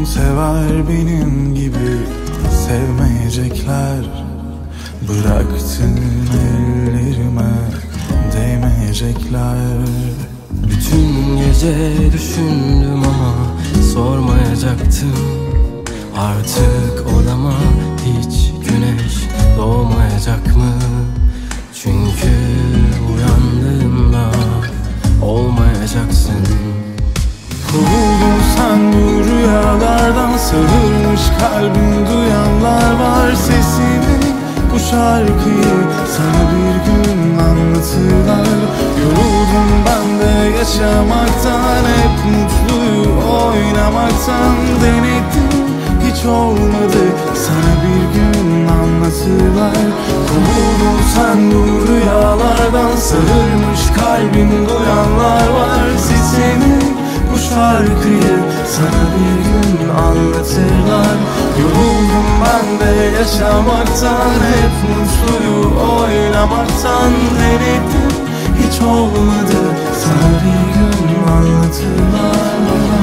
sever benim gibi sevmeyecekler. Bıraktın ellerime değmeyecekler. Bütün gece düşündüm ama sormayacaktım. Artık odama hiç güneş doğmayacak mı? Çünkü uyandığımda olmayacaksın. Kovuldun sen bu rüyalardan, sağırmış kalbim, duyanlar var sesini. Bu şarkıyı sana bir gün anlatırlar. Yoruldum ben de yaşamaktan, hep mutluyu oynamaktan. Denedim hiç olmadı, sana bir gün anlatırlar. Kovuldun sen bu rüyalardan, sağırmış kalbim, duyanlar var sesini. Bu şarkıyı sana bir gün anlatırlar. Yoruldum ben de yaşamaktan, hep mutluyu oynamaktan. Denedim hiç olmadı, sana bir gün anlatırlar.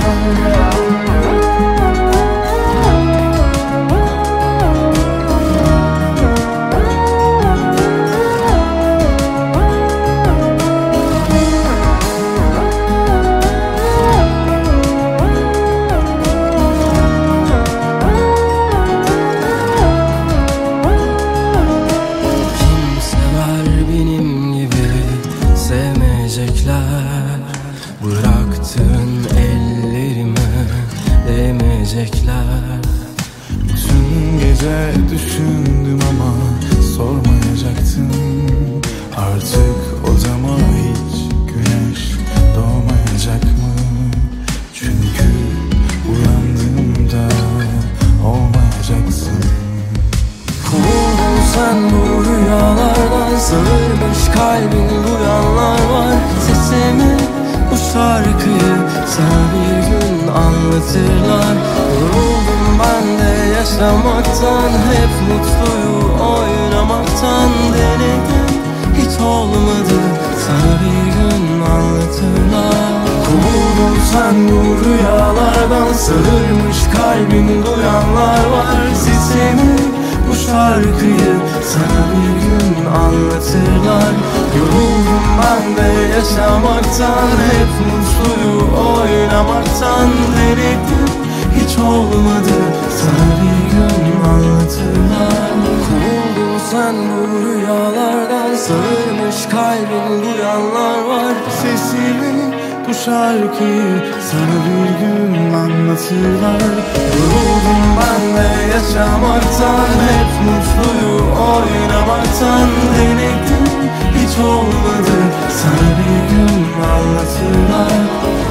Bıraktığın ellerime değmeyecekler. Bütün gece düşündüm ama sormayacaktım. Artık odama hiç güneş doğmayacak mı? Çünkü uyandığımda olmayacaksın. Kovuldun sen bu rüyalardan, sağırmış kalbin, duyanlar var sesimi. Bu şarkıyı sana bir gün anlatırlar. Yoruldum ben de yaşamaktan, hep mutluyu oynamaktan. Denedim hiç olmadı, sana bir gün anlatırlar. Kovuldun sen bu rüyalardan, sağırmış kalbin, duyanlar var sesimi. Bu şarkıyı sana bir gün anlatırlar. Yoruldum ben de yaşamaktan, hep mutluyu oynamaktan. Denedim hiç olmadı, sana bir gün anlatırlar. Kovuldun sen bu rüyalardan, sağırmış kalbin, duyanlar var Sesimi, bu şarkıyı sana bir gün anlatırlar. Yoruldum ben de yaşamaktan, hep mutluyu oynamaktan. Denedim hiç olmadı, sana bir gün anlatırlar.